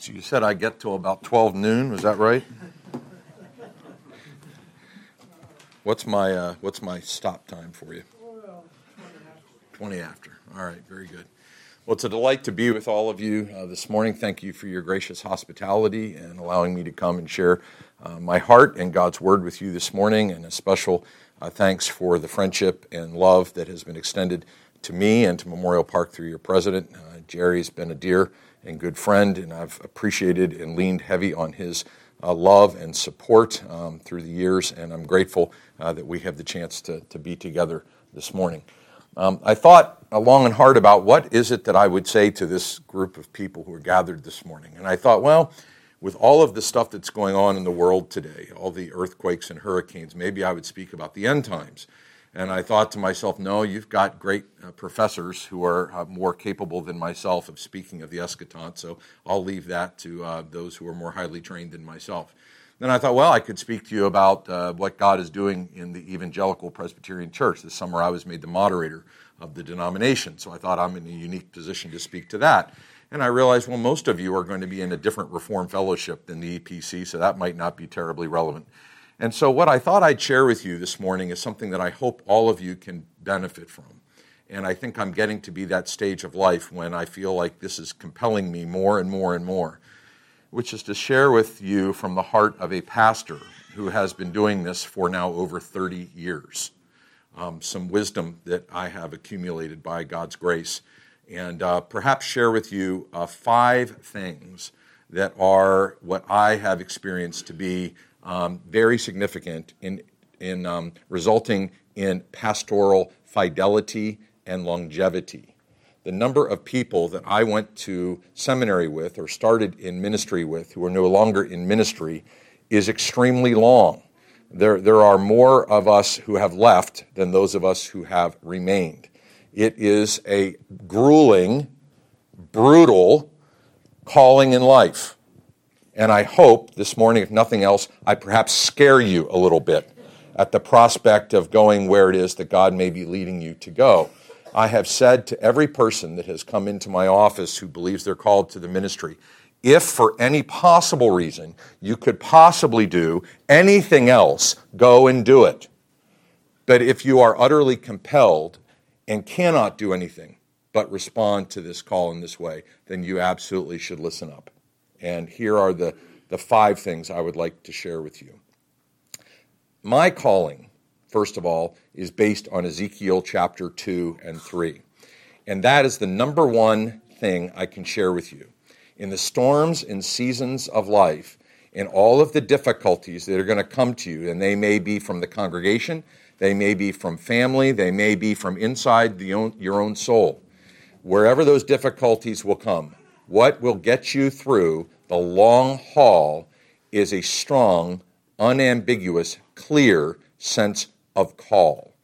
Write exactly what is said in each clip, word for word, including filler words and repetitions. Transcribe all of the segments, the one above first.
So you said I get till about twelve noon, was that right? What's my uh, what's my stop time for you? twenty after. All right, very good. Well, it's a delight to be with all of you uh, this morning. Thank you for your gracious hospitality and allowing me to come and share uh, my heart and God's Word with you this morning, and a special uh, thanks for the friendship and love that has been extended to me and to Memorial Park through your president. Uh, Jerry's been a dear and good friend, and I've appreciated and leaned heavy on his uh, love and support um, through the years, and I'm grateful uh, that we have the chance to, to be together this morning. Um, I thought long and hard about what is it that I would say to this group of people who are gathered this morning, and I thought, well, with all of the stuff that's going on in the world today, all the earthquakes and hurricanes, maybe I would speak about the end times. And I thought to myself, no, you've got great uh, professors who are uh, more capable than myself of speaking of the eschaton, so I'll leave that to uh, those who are more highly trained than myself. Then I thought, well, I could speak to you about uh, what God is doing in the Evangelical Presbyterian Church. This summer I was made the moderator of the denomination, so I thought I'm in a unique position to speak to that. And I realized, well, most of you are going to be in a different Reformed fellowship than the E P C, so that might not be terribly relevant. And so what I thought I'd share with you this morning is something that I hope all of you can benefit from. And I think I'm getting to be that stage of life when I feel like this is compelling me more and more and more, which is to share with you from the heart of a pastor who has been doing this for now over thirty years. Um, some wisdom that I have accumulated by God's grace, and uh, perhaps share with you uh, five things that are what I have experienced to be Um, very significant in in um, resulting in pastoral fidelity and longevity. The number of people that I went to seminary with or started in ministry with who are no longer in ministry is extremely long. There, there are more of us who have left than those of us who have remained. It is a grueling, brutal calling in life. And I hope this morning, if nothing else, I perhaps scare you a little bit at the prospect of going where it is that God may be leading you to go. I have said to every person that has come into my office who believes they're called to the ministry, if for any possible reason you could possibly do anything else, go and do it. But if you are utterly compelled and cannot do anything but respond to this call in this way, then you absolutely should listen up. And here are the, the five things I would like to share with you. My calling, first of all, is based on Ezekiel chapter two and three. And that is the number one thing I can share with you. In the storms and seasons of life, in all of the difficulties that are going to come to you, and they may be from the congregation, they may be from family, they may be from inside the own, your own soul. Wherever those difficulties will come, what will get you through the long haul is a strong, unambiguous, clear sense of call.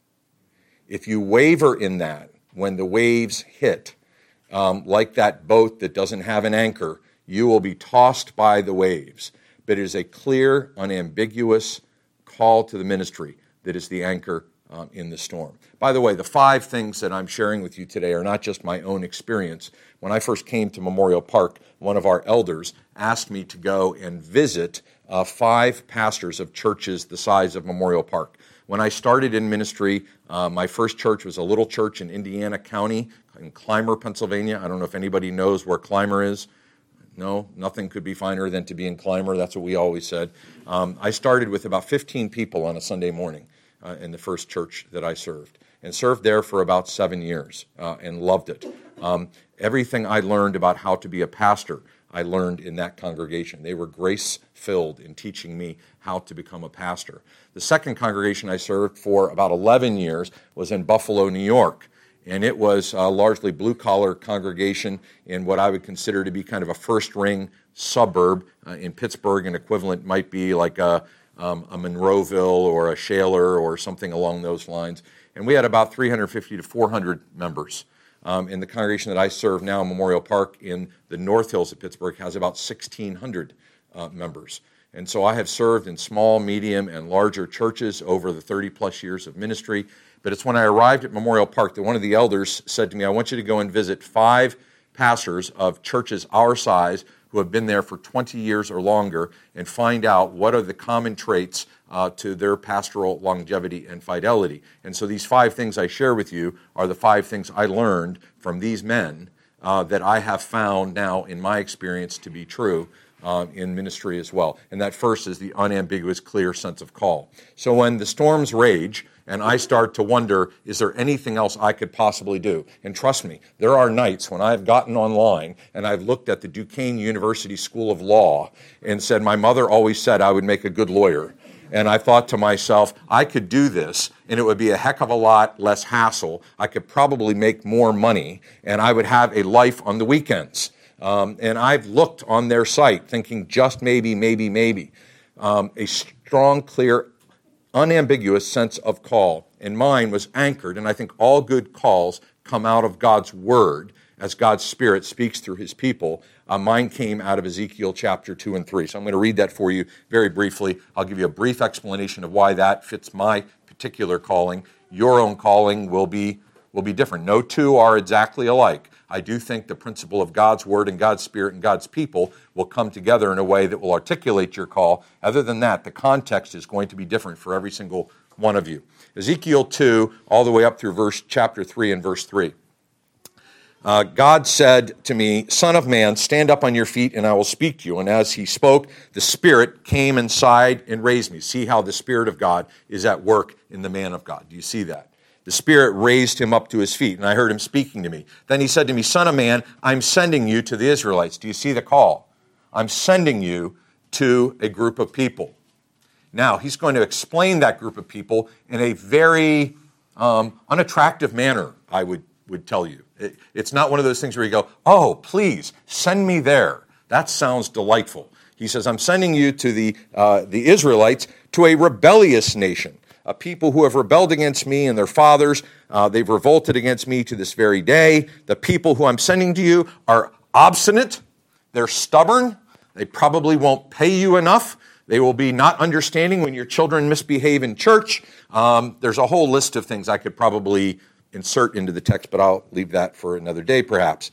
If you waver in that when the waves hit, um, like that boat that doesn't have an anchor, you will be tossed by the waves. But it is a clear, unambiguous call to the ministry that is the anchor um, in the storm. By the way, the five things that I'm sharing with you today are not just my own experience. When I first came to Memorial Park, one of our elders asked me to go and visit uh, five pastors of churches the size of Memorial Park. When I started in ministry, uh, my first church was a little church in Indiana County in Clymer, Pennsylvania. I don't know if anybody knows where Clymer is. No, nothing could be finer than to be in Clymer. That's what we always said. Um, I started with about fifteen people on a Sunday morning uh, in the first church that I served, and served there for about seven years uh, and loved it. Um, everything I learned about how to be a pastor, I learned in that congregation. They were grace-filled in teaching me how to become a pastor. The second congregation I served for about eleven years was in Buffalo, New York, and it was a largely blue-collar congregation in what I would consider to be kind of a first-ring suburb. Uh, in Pittsburgh, an equivalent might be like a, um, a Monroeville or a Shaler or something along those lines. And we had about three hundred fifty to four hundred members. Um, in the congregation that I serve now, Memorial Park in the North Hills of Pittsburgh, has about sixteen hundred uh, members. And so I have served in small, medium, and larger churches over the thirty-plus years of ministry. But it's when I arrived at Memorial Park that one of the elders said to me, I want you to go and visit five pastors of churches our size, who have been there for twenty years or longer and find out what are the common traits uh, to their pastoral longevity and fidelity. And so these five things I share with you are the five things I learned from these men uh, that I have found now in my experience to be true uh, in ministry as well. And that first is the unambiguous, clear sense of call. So when the storms rage, and I start to wonder, is there anything else I could possibly do? And trust me, there are nights when I've gotten online and I've looked at the Duquesne University School of Law and said, my mother always said I would make a good lawyer. And I thought to myself, I could do this, and it would be a heck of a lot less hassle. I could probably make more money, and I would have a life on the weekends. Um, and I've looked on their site thinking just maybe, maybe, maybe. Um, a strong, clear, unambiguous sense of call. And mine was anchored, and I think all good calls come out of God's Word as God's Spirit speaks through His people. Uh, mine came out of Ezekiel chapter two and three. So I'm going to read that for you very briefly. I'll give you a brief explanation of why that fits my particular calling. Your own calling will be, will be different. No two are exactly alike. I do think the principle of God's Word and God's Spirit and God's people will come together in a way that will articulate your call. Other than that, the context is going to be different for every single one of you. Ezekiel two, all the way up through verse chapter three and verse three. Uh, God said to me, Son of man, stand up on your feet and I will speak to you. And as he spoke, the Spirit came inside and raised me. See how the Spirit of God is at work in the man of God. Do you see that? The Spirit raised him up to his feet, and I heard him speaking to me. Then he said to me, Son of man, I'm sending you to the Israelites. Do you see the call? I'm sending you to a group of people. Now, he's going to explain that group of people in a very um, unattractive manner, I would, would tell you. It, it's not one of those things where you go, oh, please, send me there. That sounds delightful. He says, I'm sending you to the, uh, the Israelites, to a rebellious nation. Uh, people who have rebelled against me and their fathers. Uh, they've revolted against me to this very day. The people who I'm sending to you are obstinate. They're stubborn. They probably won't pay you enough. They will be not understanding when your children misbehave in church. Um, there's a whole list of things I could probably insert into the text, but I'll leave that for another day perhaps.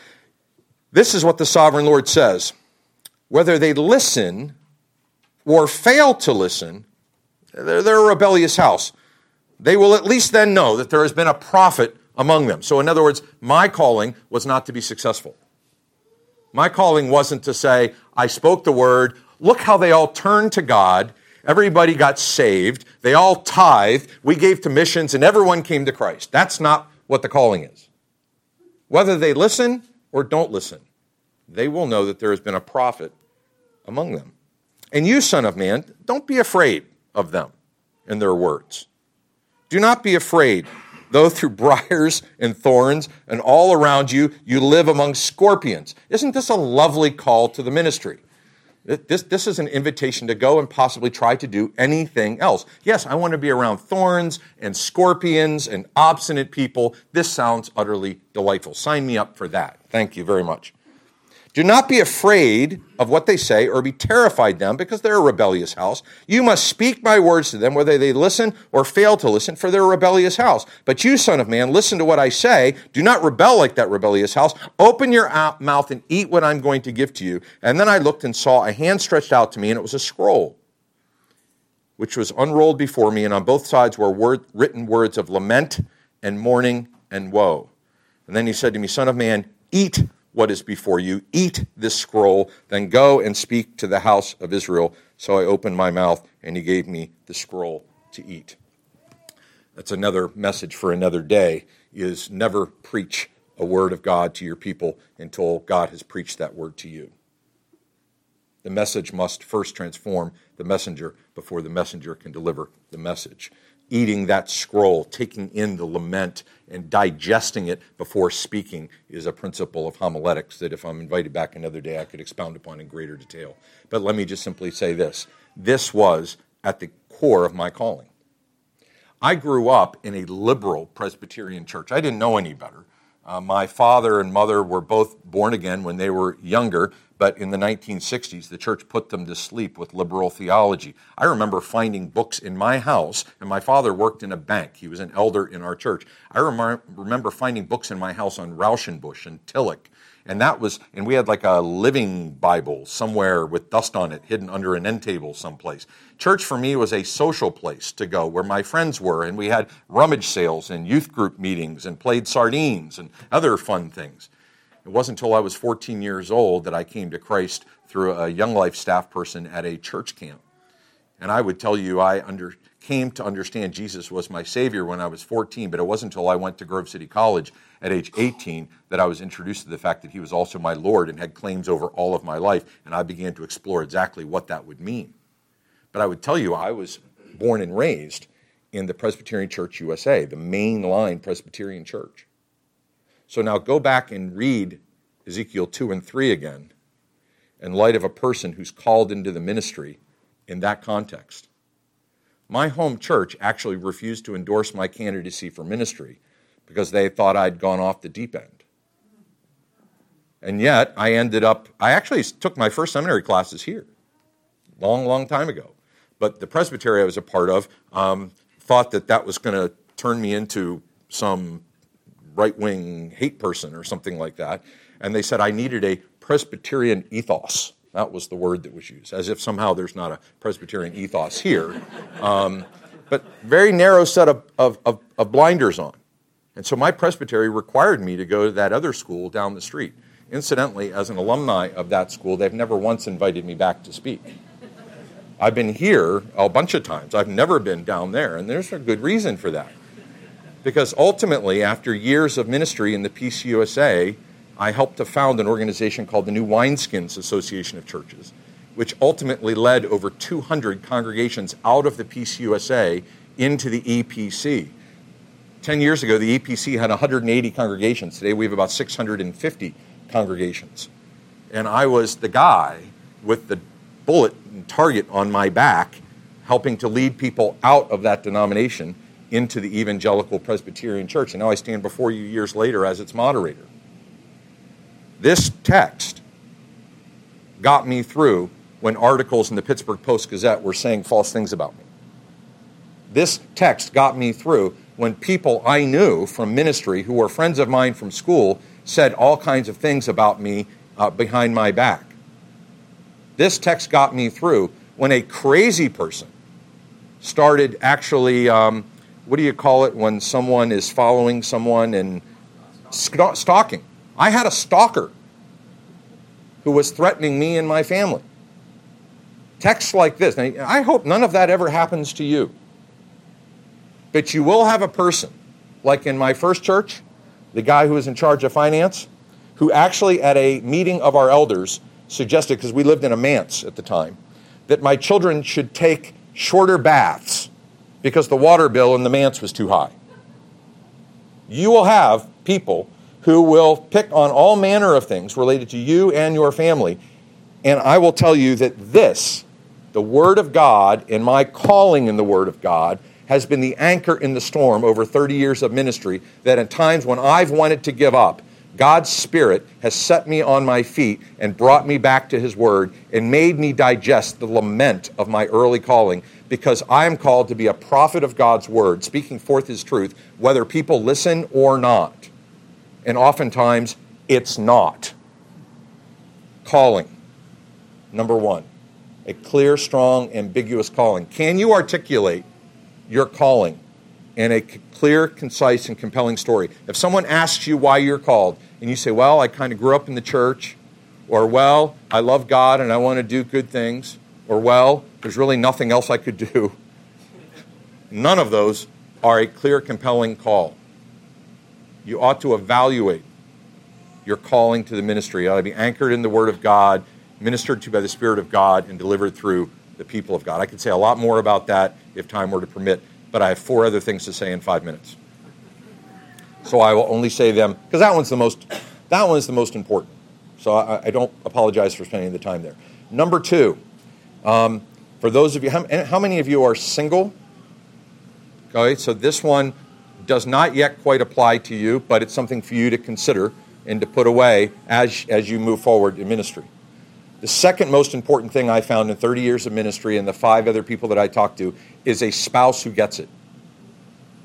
This is what the sovereign Lord says. Whether they listen or fail to listen, They're, they're a rebellious house. They will at least then know that there has been a prophet among them. So in other words, my calling was not to be successful. My calling wasn't to say, I spoke the word, look how they all turned to God, everybody got saved, they all tithed, we gave to missions, and everyone came to Christ. That's not what the calling is. Whether they listen or don't listen, they will know that there has been a prophet among them. And you, son of man, don't be afraid of them and their words. Do not be afraid, though through briars and thorns and all around you, you live among scorpions. Isn't this a lovely call to the ministry? This, this is an invitation to go and possibly try to do anything else. Yes, I want to be around thorns and scorpions and obstinate people. This sounds utterly delightful. Sign me up for that. Thank you very much. Do not be afraid of what they say or be terrified them because they're a rebellious house. You must speak my words to them, whether they listen or fail to listen, for they're a rebellious house. But you, son of man, listen to what I say. Do not rebel like that rebellious house. Open your mouth and eat what I'm going to give to you. And then I looked and saw a hand stretched out to me, and it was a scroll, which was unrolled before me, and on both sides were word, written words of lament and mourning and woe. And then he said to me, Son of man, eat what is before you, eat this scroll, then go and speak to the house of Israel. So I opened my mouth, and he gave me the scroll to eat. That's another message for another day, is never preach a word of God to your people until God has preached that word to you. The message must first transform the messenger before the messenger can deliver the message. Eating that scroll, taking in the lament, and digesting it before speaking is a principle of homiletics that if I'm invited back another day, I could expound upon in greater detail. But let me just simply say this. This was at the core of my calling. I grew up in a liberal Presbyterian church. I didn't know any better. Uh, my father and mother were both born again when they were younger, but in the nineteen sixties, the church put them to sleep with liberal theology. I remember finding books in my house, and my father worked in a bank. He was an elder in our church. I rem- remember finding books in my house on Rauschenbusch and Tillich And that was, and we had like a living Bible somewhere with dust on it, hidden under an end table someplace. Church for me was a social place to go where my friends were, and we had rummage sales and youth group meetings and played sardines and other fun things. It wasn't until I was fourteen years old that I came to Christ through a Young Life staff person at a church camp. And I would tell you I under, came to understand Jesus was my Savior when I was fourteen, but it wasn't until I went to Grove City College at age eighteen that I was introduced to the fact that he was also my Lord and had claims over all of my life, and I began to explore exactly what that would mean. But I would tell you I was born and raised in the Presbyterian Church U S A, the mainline Presbyterian church. So now go back and read Ezekiel two and three again in light of a person who's called into the ministry in that context. My home church actually refused to endorse my candidacy for ministry because they thought I'd gone off the deep end. And yet, I ended up, I actually took my first seminary classes here, long, long time ago. But the presbytery I was a part of um, thought that that was going to turn me into some right-wing hate person or something like that. And they said I needed a Presbyterian ethos. That was the word that was used, as if somehow there's not a Presbyterian ethos here. Um, but very narrow set of, of, of, of blinders on. And so my presbytery required me to go to that other school down the street. Incidentally, as an alumni of that school, they've never once invited me back to speak. I've been here a bunch of times. I've never been down there, and there's a good reason for that. Because ultimately, after years of ministry in the P C U S A, I helped to found an organization called the New Wineskins Association of Churches, which ultimately led over two hundred congregations out of the P C U S A into the E P C. Ten years ago, the E P C had one hundred eighty congregations. Today, we have about six hundred fifty congregations. And I was the guy with the bullet and target on my back, helping to lead people out of that denomination into the Evangelical Presbyterian Church. And now I stand before you years later as its moderator. This text got me through when articles in the Pittsburgh Post-Gazette were saying false things about me. This text got me through when people I knew from ministry who were friends of mine from school said all kinds of things about me uh, behind my back. This text got me through when a crazy person started actually, um, what do you call it when someone is following someone and st- stalking? I had a stalker who was threatening me and my family. Texts like this. Now, I hope none of that ever happens to you. But you will have a person, like in my first church, the guy who was in charge of finance, who actually at a meeting of our elders suggested, because we lived in a manse at the time, that my children should take shorter baths because the water bill in the manse was too high. You will have people who will pick on all manner of things related to you and your family, and I will tell you that this, the Word of God and my calling in the Word of God, has been the anchor in the storm over thirty years of ministry, that at times when I've wanted to give up, God's Spirit has set me on my feet and brought me back to His Word and made me digest the lament of my early calling, because I am called to be a prophet of God's Word, speaking forth His truth, whether people listen or not. And oftentimes, it's not. Calling, number one. A clear, strong, ambiguous calling. Can you articulate your calling in a clear, concise, and compelling story? If someone asks you why you're called, and you say, well, I kind of grew up in the church, or, well, I love God and I want to do good things, or, well, there's really nothing else I could do. None of those are a clear, compelling call. You ought to evaluate your calling to the ministry. It ought to be anchored in the Word of God, ministered to by the Spirit of God, and delivered through the people of God. I could say a lot more about that if time were to permit, but I have four other things to say in five minutes. So I will only say them, because that one's the most, that one is the most important. So I, I don't apologize for spending the time there. Number two, um, for those of you, how, how many of you are single? Okay, so this one does not yet quite apply to you, but it's something for you to consider and to put away as, as you move forward in ministry. The second most important thing I found in thirty years of ministry and the five other people that I talked to is a spouse who gets it.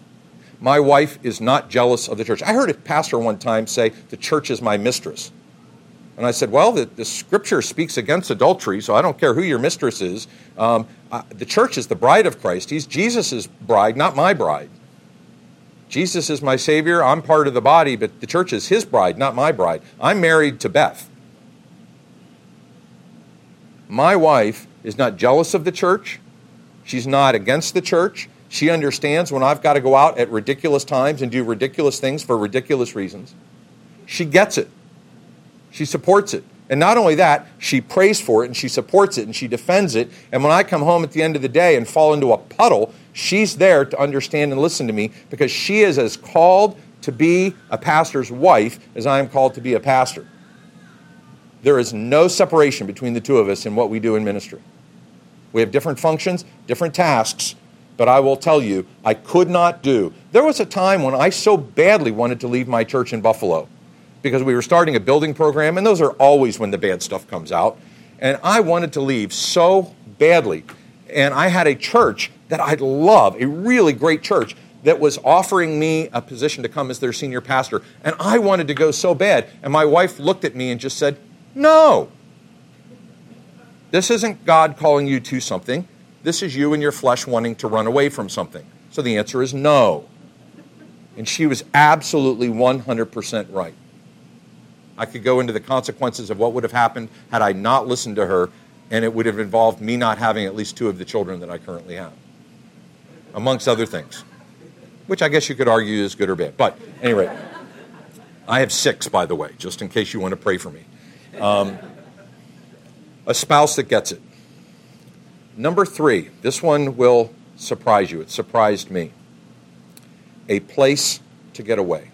My wife is not jealous of the church. I heard a pastor one time say, the church is my mistress. And I said, well, the, the scripture speaks against adultery, so I don't care who your mistress is. Um, uh, the church is the bride of Christ. He's Jesus' bride, not my bride. Jesus is my Savior. I'm part of the body, but the church is his bride, not my bride. I'm married to Beth. My wife is not jealous of the church. She's not against the church. She understands when I've got to go out at ridiculous times and do ridiculous things for ridiculous reasons. She gets it. She supports it. And not only that, she prays for it and she supports it and she defends it. And when I come home at the end of the day and fall into a puddle, she's there to understand and listen to me because she is as called to be a pastor's wife as I am called to be a pastor. There is no separation between the two of us in what we do in ministry. We have different functions, different tasks, but I will tell you, I could not do. There was a time when I so badly wanted to leave my church in Buffalo because we were starting a building program, and those are always when the bad stuff comes out. And I wanted to leave so badly. And I had a church that I love, a really great church, that was offering me a position to come as their senior pastor. And I wanted to go so bad. And my wife looked at me and just said, no. This isn't God calling you to something. This is you and your flesh wanting to run away from something. So the answer is no. And she was absolutely one hundred percent right. I could go into the consequences of what would have happened had I not listened to her, and it would have involved me not having at least two of the children that I currently have, amongst other things, which I guess you could argue is good or bad. But anyway, I have six, by the way, just in case you want to pray for me. Um, a spouse that gets it. Number three, this one will surprise you. It surprised me. A place to get away.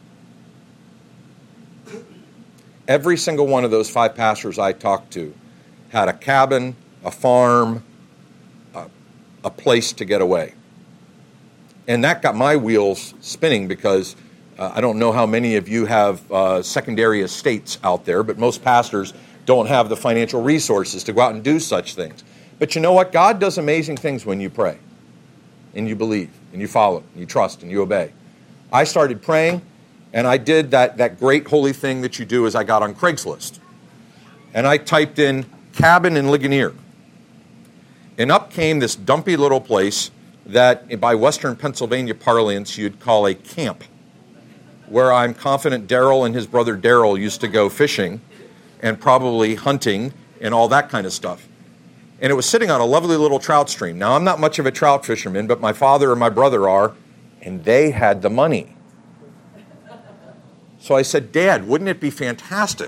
Every single one of those five pastors I talked to had a cabin, a farm, a, a place to get away. And that got my wheels spinning because uh, I don't know how many of you have uh, secondary estates out there, but most pastors don't have the financial resources to go out and do such things. But you know what? God does amazing things when you pray and you believe and you follow and you trust and you obey. I started praying and I did that, that great holy thing that you do as I got on Craigslist. And I typed in cabin in Ligonier. And up came this dumpy little place that by Western Pennsylvania parlance you'd call a camp, where I'm confident Daryl and his brother Daryl used to go fishing and probably hunting and all that kind of stuff. And it was sitting on a lovely little trout stream. Now, I'm not much of a trout fisherman, but my father and my brother are, and they had the money. So I said, Dad, wouldn't it be fantastic?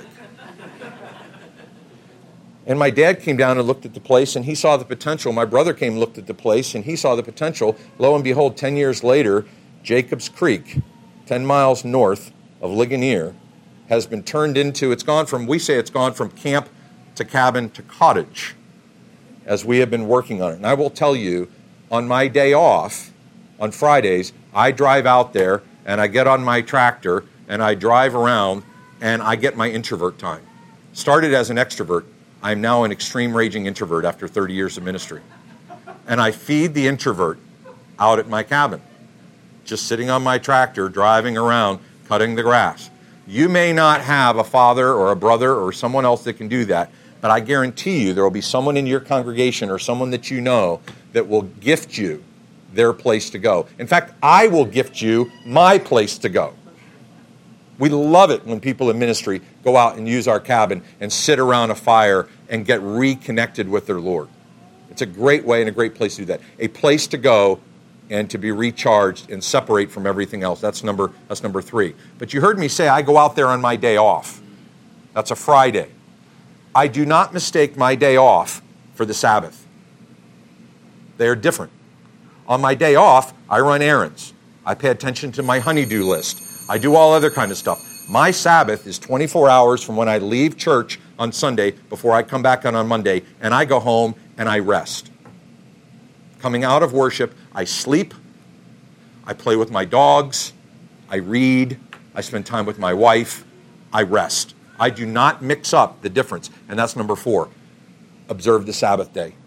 And my dad came down and looked at the place, and he saw the potential. My brother came and looked at the place, and he saw the potential. Lo and behold, ten years later, Jacobs Creek, ten miles north of Ligonier, has been turned into, it's gone from, we say it's gone from camp to cabin to cottage, as we have been working on it. And I will tell you, on my day off, on Fridays, I drive out there, and I get on my tractor, and I drive around, and I get my introvert time. Started as an extrovert. I'm now an extreme raging introvert after thirty years of ministry. And I feed the introvert out at my cabin, just sitting on my tractor, driving around, cutting the grass. You may not have a father or a brother or someone else that can do that, but I guarantee you there will be someone in your congregation or someone that you know that will gift you their place to go. In fact, I will gift you my place to go. We love it when people in ministry go out and use our cabin and sit around a fire and get reconnected with their Lord. It's a great way and a great place to do that. A place to go and to be recharged and separate from everything else. That's number, that's number three. But you heard me say I go out there on my day off. That's a Friday. I do not mistake my day off for the Sabbath. They are different. On my day off, I run errands. I pay attention to my honey-do list. I do all other kind of stuff. My Sabbath is twenty-four hours from when I leave church on Sunday before I come back on on Monday, and I go home and I rest. Coming out of worship, I sleep, I play with my dogs, I read, I spend time with my wife, I rest. I do not mix up the difference, and that's number four. Observe the Sabbath day.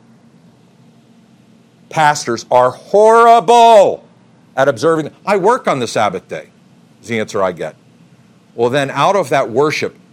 Pastors are horrible at observing. I work on the Sabbath day, is the answer I get. Well, then out of that worship,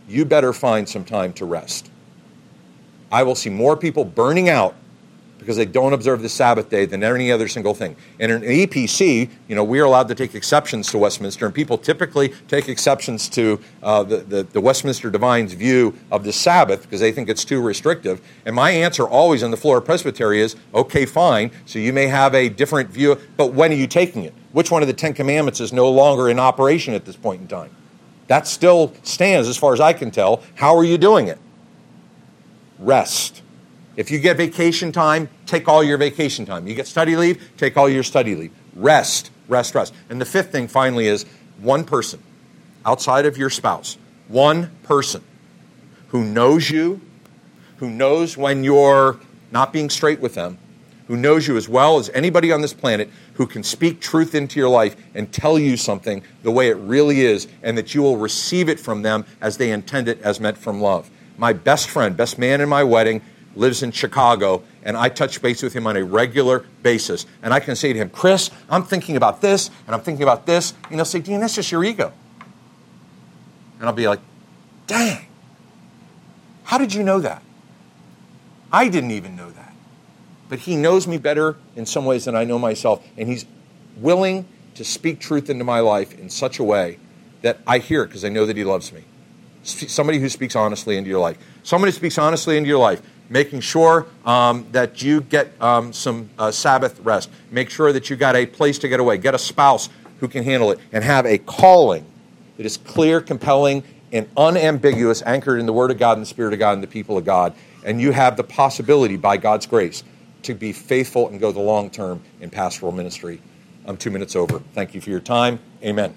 you better find some time to rest. I will see more people burning out because they don't observe the Sabbath day than any other single thing. And in E P C, you know, we are allowed to take exceptions to Westminster, and people typically take exceptions to uh, the, the, the Westminster Divines' view of the Sabbath because they think it's too restrictive. And my answer always on the floor of Presbytery is, okay, fine, so you may have a different view, but when are you taking it? Which one of the Ten Commandments is no longer in operation at this point in time? That still stands as far as I can tell. How are you doing it? Rest. If you get vacation time, take all your vacation time. You get study leave, take all your study leave. Rest, rest, rest. And the fifth thing finally is one person outside of your spouse, one person who knows you, who knows when you're not being straight with them, who knows you as well as anybody on this planet, who can speak truth into your life and tell you something the way it really is, and that you will receive it from them as they intend it, as meant from love. My best friend, best man in my wedding, lives in Chicago, and I touch base with him on a regular basis. And I can say to him, Chris, I'm thinking about this, and I'm thinking about this. And he'll say, Dean, that's just your ego. And I'll be like, dang, how did you know that? I didn't even know that. But he knows me better in some ways than I know myself, and he's willing to speak truth into my life in such a way that I hear it because I know that he loves me. Somebody who speaks honestly into your life. Somebody who speaks honestly into your life, making sure um, that you get um, some uh, Sabbath rest. Make sure that you got a place to get away. Get a spouse who can handle it. And have a calling that is clear, compelling, and unambiguous, anchored in the Word of God and the Spirit of God and the people of God. And you have the possibility, by God's grace, to be faithful and go the long term in pastoral ministry. I'm two minutes over. Thank you for your time. Amen.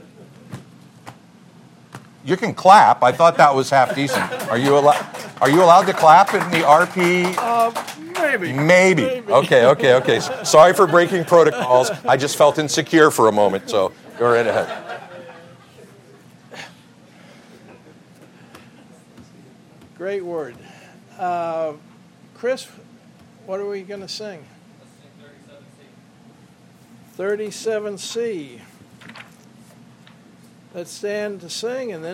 You can clap. I thought that was half decent. Are you allowed? Are you allowed to clap in the R P? Uh, maybe. maybe. Maybe. Okay. Okay. Okay. Sorry for breaking protocols. I just felt insecure for a moment. So go right ahead. Great word, uh, Chris. What are we going to sing? thirty-seven C. Let's stand to sing and then.